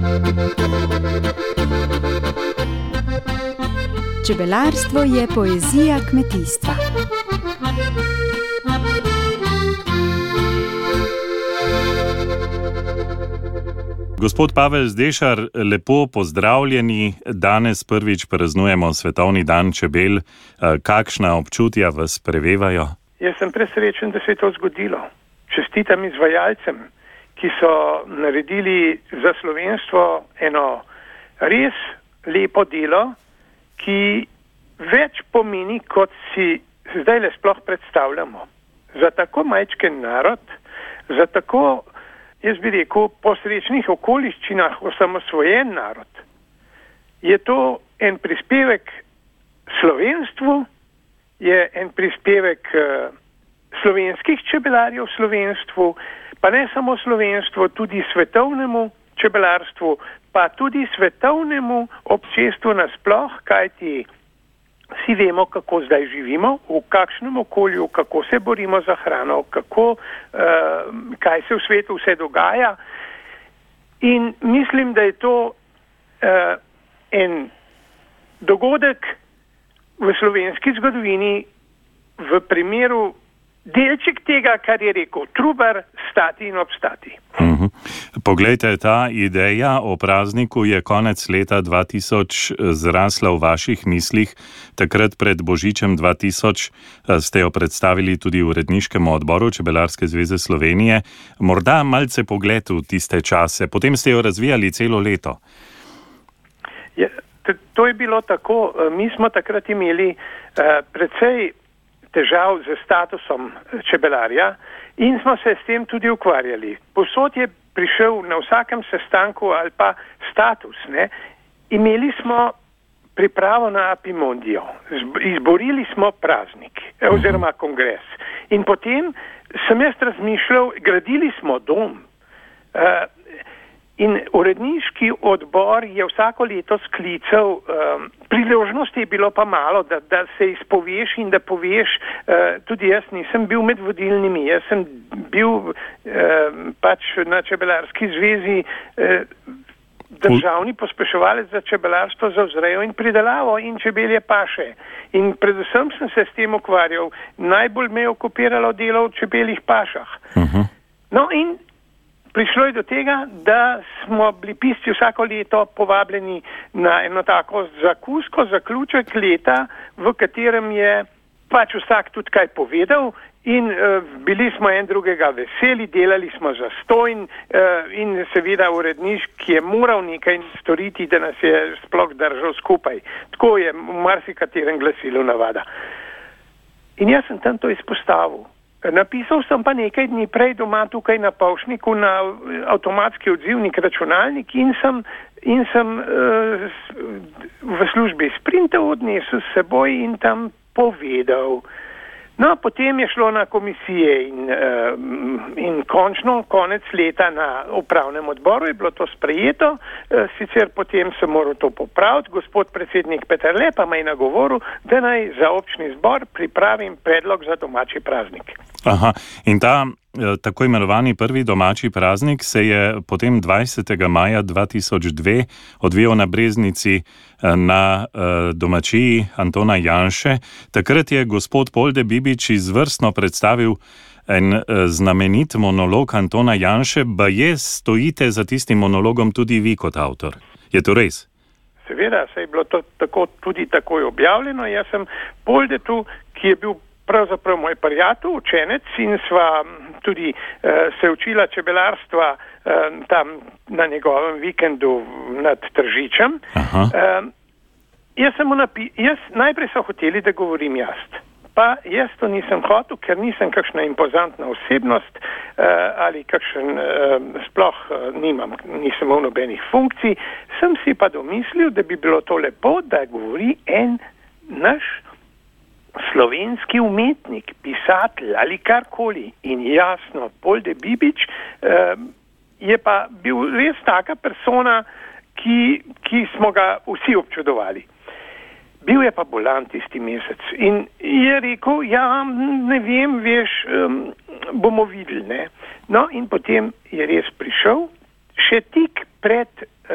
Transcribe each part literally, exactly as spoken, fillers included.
Čebelarstvo je poezija kmetijstva. Gospod Pavel Zdešar, lepo pozdravljeni. Danes prvič praznujemo Svetovni dan čebel. Kakšna občutja vas prevevajo? Jaz sem presrečen, da se je to zgodilo. Čestitam izvajalcem, ki so naredili za slovenstvo eno res lepo delo, ki več pomeni, kot si zdaj le sploh predstavljamo. Za tako majčken narod, za tako, jaz bi rekel, po srečnih okoliščinah osamosvojen narod, je to en prispevek slovenstvu, je en prispevek uh, slovenskih čebelarjev slovenstvu, pa ne samo slovenstvu, tudi svetovnemu čebelarstvu, pa tudi svetovnemu občestvu nasploh, kajti vsi vemo, kako zdaj živimo, v kakšnem okolju, kako se borimo za hrano, kako, uh, kaj se v svetu vse dogaja. In mislim, da je to uh, en dogodek v slovenski zgodovini v primeru delček tega, kar je rekel Trubar, stati in obstati. Uh-huh. Poglejte, ta ideja o prazniku je konec leta dva tisoč zrasla v vaših mislih. Takrat pred Božičem dva tisoč ste jo predstavili tudi v uredniškem odboru Čebelarske zveze Slovenije. Morda malce pogled v tiste čase, potem ste jo razvijali celo leto. Ja, to je bilo tako. Mi smo takrat imeli uh, precej težav z statusom čebelarja in smo se s tem tudi ukvarjali. Povsod je prišel na vsakem sestanku ali pa status. Ne? Imeli smo pripravo na Apimondijo, izborili smo praznik oziroma kongres in potem sem jaz razmišljal, gradili smo dom. Uh, In uredniški odbor je vsako leto sklical, um, priložnosti je bilo pa malo, da, da se izpoveš in da poveš, uh, tudi jaz nisem bil med vodilnimi, jaz sem bil uh, pač na Čebelarski zvezi uh, državni pospeševalec za čebelarstvo, za vzrejo in pridelavo in čebelje paše. In predvsem sem se s tem ukvarjal, najbolj me je okupiralo delo v čebeljih pašah. Uh-huh. No in prišlo je do tega, da smo bili pisci vsako leto povabljeni na eno tako zakusko, zaključek leta, v katerem je pač vsak tudi kaj povedal in uh, bili smo en drugega veseli, delali smo zastonj uh, in seveda uredniš, ki je moral nekaj storiti, da nas je sploh držal skupaj. Tako je v marsikaterem glasilu navada. In jaz sem tam to izpostavil. Napisal sem pa nekaj dni prej doma tukaj na Pavšniku na avtomatski odzivnik računalnik in sem, in sem uh, v službi sprintov odnesel s seboj in tam povedal. No, potem je šlo na komisije in, uh, in končno, konec leta na upravnem odboru je bilo to sprejeto, uh, sicer potem sem moral to popraviti, gospod predsednik Peterle pa me je nagovoril, da naj za občni zbor pripravim predlog za domači praznik. Aha, in ta tako imenovani prvi domači praznik se je potem dvajsetega maja dva tisoč dve odvijal na Breznici na domačiji Antona Janše. Takrat je gospod Polde Bibič izvrstno predstavil en znamenit monolog Antona Janše, baje stojite za tistim monologom tudi vi kot avtor. Je to res? Seveda, se je bilo to tako, tudi takoj objavljeno. Jaz sem Poldetu, ki je bil pravzaprav moj prijatelj, učenec in sva tudi uh, se učila čebelarstva uh, tam na njegovem vikendu nad Tržičem. Uh, jaz sem mu napi- jaz, najprej so hoteli, da govorim jaz. Pa jaz to nisem hotel, ker nisem kakšna impozantna osebnost uh, ali kakšen uh, sploh uh, nimam, nisem imel nobenih funkcij. Sem si pa domislil, da bi bilo to lepo, da govori en naš slovenski umetnik, pisatelj ali karkoli. In jasno, Polde Bibič eh, je pa bil res taka persona, ki, ki smo ga vsi občudovali. Bil je pa bolan tisti mesec in je rekel, ja, ne vem, veš, um, bomo videli, ne. No in potem je res prišel, še tik pred uh,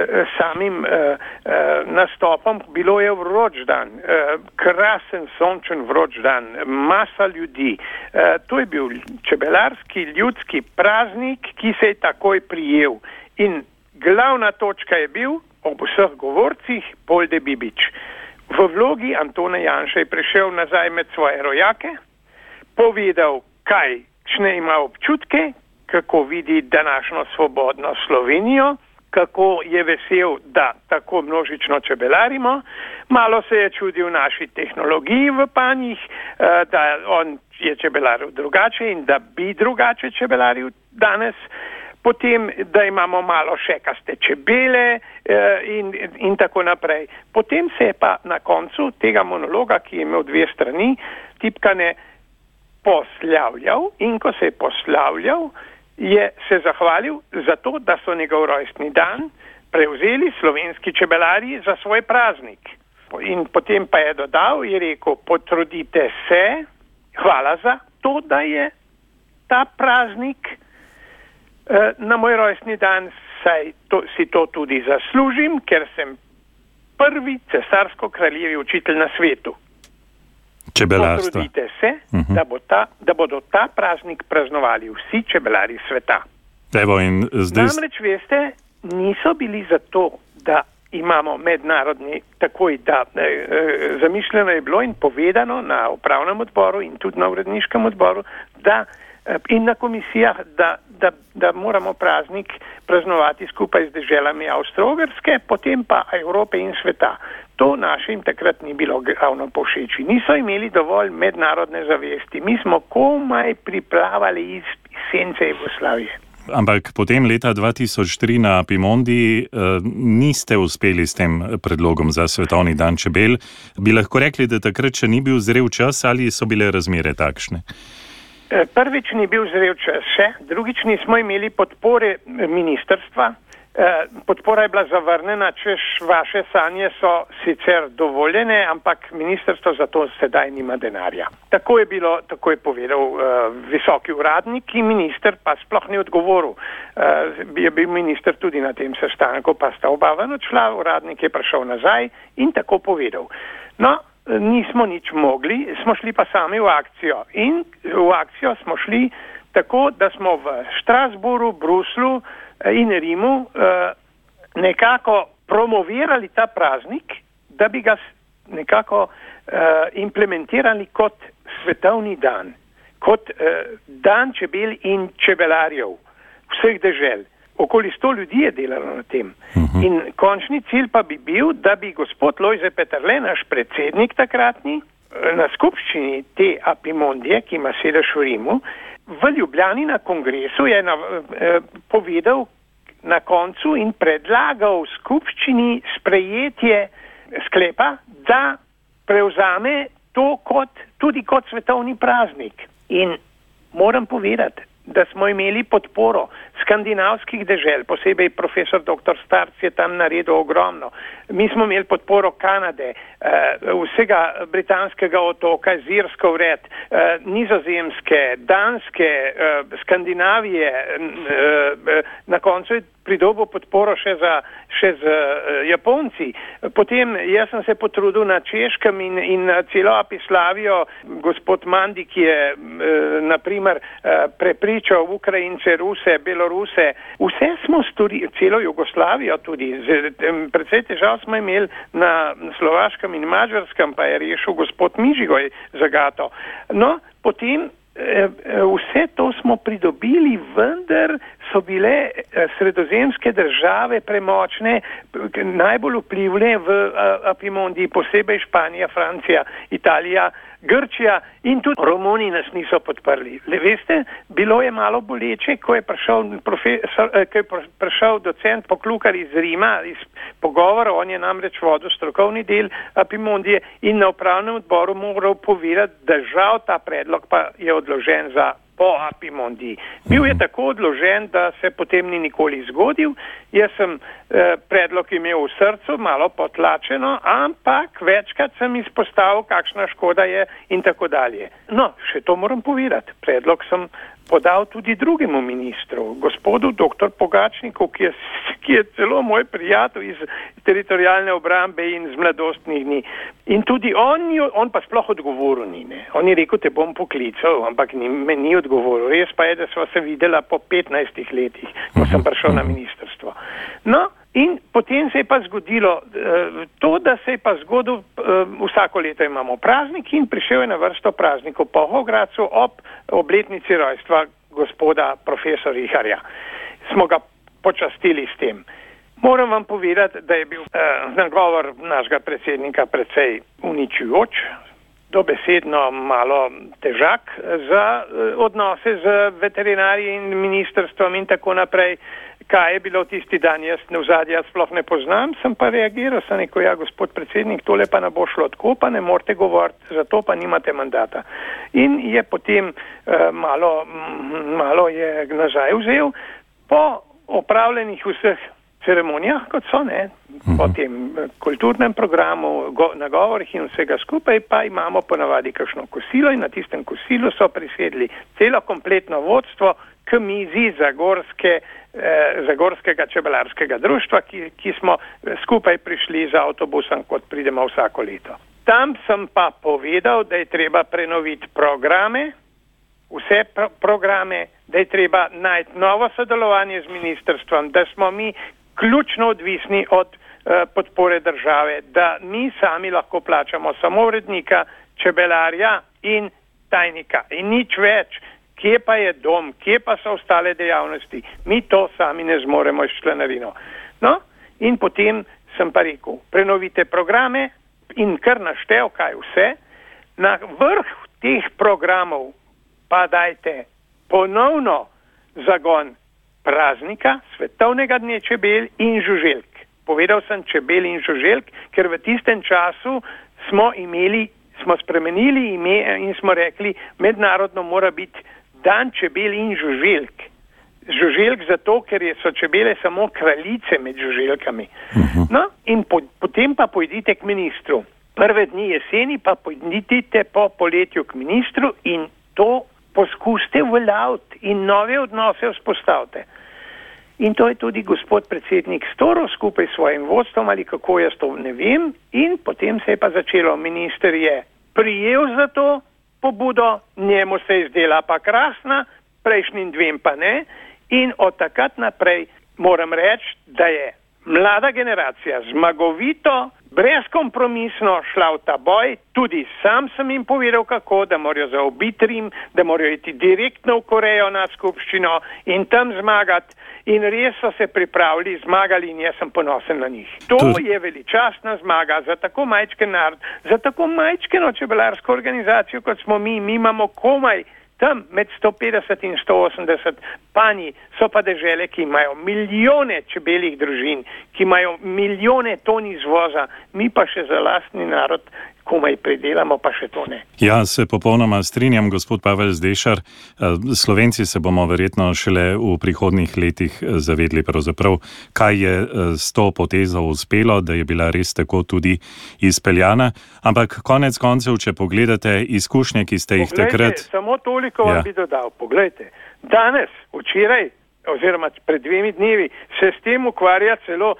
samim uh, uh, nastopom. Bilo je vroč dan, uh, krasen, sončen vroč dan, masa ljudi. Uh, to je bil čebelarski ljudski praznik, ki se je takoj prijel. In glavna točka je bil ob vseh govorcih Polde Bibič. V vlogi Antona Janše je prišel nazaj med svoje rojake, povedal, kaj čne ima občutke, kako vidi današnjo svobodno Slovenijo, kako je vesel, da tako množično čebelarimo. Malo se je čudil naši tehnologiji v panjih, da on je čebelaril drugače in da bi drugače čebelaril danes. Potem, da imamo malo šekaste čebele in, in tako naprej. Potem se je pa na koncu tega monologa, ki je imel dve strani, tipkane poslavljal in ko se je poslavljal, je se zahvalil za to, da so njegov rojstni dan prevzeli slovenski čebelarji za svoj praznik. In potem pa je dodal, je rekel, potrudite se, hvala za to, da je ta praznik na moj rojstni dan, saj to, si to tudi zaslužim, ker sem prvi cesarsko-kraljevi učitelj na svetu. Čebelarstva. Potrudite se, uh-huh. da, bo ta, da bodo ta praznik praznovali vsi čebelari sveta. Evo in zdaj... Namreč, veste, niso bili zato, da imamo mednarodni, takoj da e, e, zamišljeno je bilo in povedano na upravnem odboru in tudi na uredniškem odboru, da in na komisijah, da, da, da moramo praznik praznovati skupaj z deželami Avstro-Ogrske, potem pa Evrope in sveta. To našim takrat ni bilo ravno povšeči. Niso imeli dovolj mednarodne zavesti. Mi smo komaj priplavali iz sence Jugoslavije. Ampak potem leta dva tisoč tri na Piemondi eh, niste uspeli s tem predlogom za svetovni dan čebel. Bi lahko rekli, da takrat še ni bil zrel čas ali so bile razmere takšne? Prvič ni bil zrel čas še, drugič nismo imeli podpore ministrstva. Podpora je bila zavrnjena, češ vaše sanje so sicer dovoljene, ampak ministrstvo za to sedaj nima denarja. Tako je bilo, tako je povedal uh, visoki uradnik in minister pa sploh ni odgovoril. Uh, je bil minister tudi na tem sestanku, pa sta oba ven odšla, uradnik je prišel nazaj in tako povedal. No, nismo nič mogli, smo šli pa sami v akcijo in v akcijo smo šli tako, da smo v Strasbourgu, Bruslu in Rimu nekako promovirali ta praznik, da bi ga nekako implementirali kot svetovni dan, kot dan čebel in čebelarjev vseh dežel. Okoli sto ljudi je delalo na tem. Uh-huh. In končni cilj pa bi bil, da bi gospod Lojze Peterle, naš predsednik takratni, na skupščini te Apimondije, ki ima sedež v Rimu, v Ljubljani na kongresu je na, eh, povedal na koncu in predlagal skupščini sprejetje sklepa, da prevzame to kot, tudi kot svetovni praznik. In moram povedati, da smo imeli podporo skandinavskih dežel, posebej profesor doktor Starc je tam naredil ogromno. Mi smo imeli podporo Kanade, vsega britanskega otoka, Zirsko vred, Nizozemske, Danske, Skandinavije, na koncu je pridobil podporo še za še z Japonci. Potem jaz sem se potrudil na Češkem in, in celo Apislavijo, gospod Mandi, ki je na primer prepričal Ukrajince, Ruse, Beloruse, vse smo storili, celo Jugoslavijo tudi, predvsej težav smo imeli na Slovaškem in Mađarskem, pa je rešil gospod Mižigoj zagato. No, potem vse to smo pridobili, vendar so bile sredozemske države premočne, najbolj vplivne v Apimondiji, posebej Španija, Francija, Italija, Grčija in tudi Romuni nas niso podprli. Le veste, bilo je malo boleče, ko je prišel, profesor, ko je prišel docent Poklukar iz Rima, iz pogovora, on je namreč vodil strokovni del Apimondije in na upravnem odboru moral povedati, da žal ta predlog pa je odložen za po Apimondiji. Bil je tako odložen, da se potem ni nikoli zgodil. Jaz sem eh, predlog imel v srcu, malo potlačeno, ampak večkrat sem izpostavil, kakšna škoda je in tako dalje. No, še to moram povedati. Predlog sem podal tudi drugemu ministru, gospodu doktor Pogačniku, ki je, ki je celo moj prijatelj iz teritorijalne obrambe in z mladostnih dni. In tudi on, on pa sploh odgovoril ni. Ne. On je rekel, te bom poklical, ampak ni, me ni odgovoril. Res pa je, da sva se videla po petnajstih letih, ko sem prišel na ministrstvo. No, in potem se je pa zgodilo uh, to, da se je pa zgodil, uh, vsako leto imamo praznik in prišel je na vrsto praznikov po Hogradcu ob obletnici rojstva gospoda profesor Riharja. Smo ga počastili s tem. Moram vam povedati, da je bil uh, nagovor našega predsednika precej uničujoč, dobesedno malo težak za uh, odnose z veterinarji in ministrstvom in tako naprej. Kaj je bilo tisti dan, jaz v zadnji sploh ne poznam, sem pa reagiral, sem rekel, ja, gospod predsednik, tole pa ne bo šlo tako, pa ne morete govoriti, zato pa nimate mandata. In je potem uh, malo, malo je nazaj vzel, po opravljenih vseh ceremonijah, kot so, ne, uh-huh. po tem kulturnem programu, go, nagovorih in vsega skupaj, pa imamo ponavadi kakšno kosilo in na tistem kosilu so prisedli celo kompletno vodstvo k mizi Zagorske Zagorskega čebelarskega društva, ki, ki smo skupaj prišli z avtobusom, kot pridemo vsako leto. Tam sem pa povedal, da je treba prenoviti programe, vse pro- programe, da je treba najti novo sodelovanje z ministrstvom, da smo mi ključno odvisni od uh, podpore države, da mi sami lahko plačamo samo urednika, čebelarja in tajnika in nič več. Kje pa je dom, kje pa so ostale dejavnosti? Mi to sami ne zmoremo s članarino. No, in potem sem pa rekel, prenovite programe in kar naštel, kaj vse. Na vrh teh programov pa dajte ponovno zagon praznika, svetovnega dne čebel in žuželk. Povedal sem čebel in žuželk, ker v tistem času smo imeli, smo spremenili ime in smo rekli, mednarodno mora biti dan čebel in žuželk. Žuželk zato, ker so čebele samo kraljice med žuželkami. Uh-huh. No, in po, potem pa pojdite k ministru. Prve dni jeseni pa pojdite po poletju k ministru in to poskusite uveljaviti in nove odnose vzpostavite. In to je tudi gospod predsednik storil skupaj s svojim vodstvom ali kako jaz to ne vem. In potem se je pa začelo. Minister je prijel za to pobudo, njemu se je zdela pa krasna, prejšnjim dvem pa ne. In od takrat naprej moram reči, da je mlada generacija zmagovito, brezkompromisno šla v ta boj. Tudi sam sem jim povedal, kako, da morajo zaobiti Rim, da morajo iti direktno v Korejo na skupščino in tam zmagati. In res so se pripravili, zmagali in jaz sem ponosen na njih. To je veličastna zmaga za tako majčken narod, za tako majčkeno čebelarsko organizacijo, kot smo mi. Mi imamo komaj tam med sto petdeset in sto osemdeset panji, so pa dežele, ki imajo milijone čebeljih družin, ki imajo milijone ton izvoza, mi pa še za lastni narod komaj pridelamo, pa še to ne. Ja, se popolnoma strinjam, gospod Pavel Zdešar. Slovenci se bomo verjetno šele v prihodnjih letih zavedli pravzaprav, kaj je s to potezo uspelo, da je bila res tako tudi izpeljana. Ampak konec koncev, če pogledate izkušnje, ki ste jih takrat... Samo toliko vam ja. bi dodal. Poglejte, danes, včeraj, oziroma pred dvemi dnevi, se s tem ukvarja celo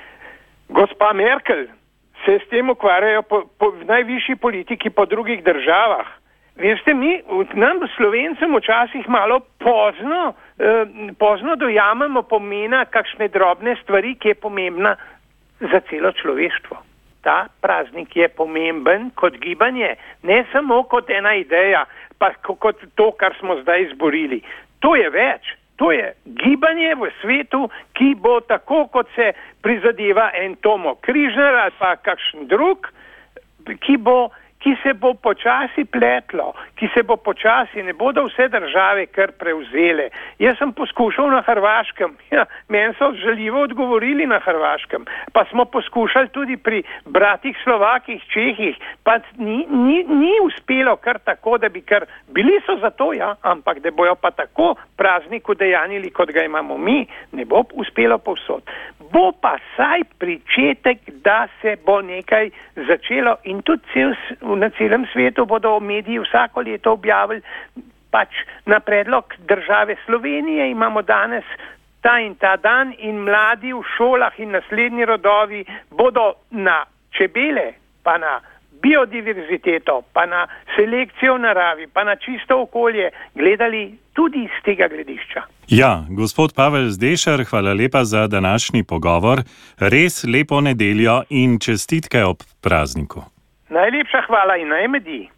gospa Merkel. Se s tem ukvarjajo po, po najvišji politiki po drugih državah. Veste, mi, nam Slovencem včasih malo pozno, eh, pozno dojamemo pomena kakšne drobne stvari, ki je pomembna za celo človeštvo. Ta praznik je pomemben kot gibanje, ne samo kot ena ideja, pa kot to, kar smo zdaj izborili. To je več. To je gibanje v svetu, ki bo tako, kot se prizadeva en Tomo Križnar ali pa kakšen drug, ki bo, ki se bo počasi pletlo, ki se bo počasi, ne bodo vse države kar prevzele. Jaz sem poskušal na Hrvaškem, ja, meni so žaljivo odgovorili na Hrvaškem, pa smo poskušali tudi pri bratih Slovakih, Čehih, pa ni, ni, ni uspelo kar tako, da bi kar, bili so za to, ja, ampak da bojo pa tako praznik udejanili, kot ga imamo mi, ne bo uspelo povsod. Bo pa saj pričetek, da se bo nekaj začelo in tudi cel, na celem svetu bodo mediji vsako leto objavili pač na predlog države Slovenije imamo danes ta in ta dan in mladi v šolah in naslednji rodovi bodo na čebele, pa na biodiverziteto, pa na selekcijo v naravi, pa na čisto okolje gledali tudi iz tega gledišča. Ja, gospod Pavel Zdešar, hvala lepa za današnji pogovor. Res lepo nedeljo in čestitke ob prazniku. Najlepša hvala in naj medi.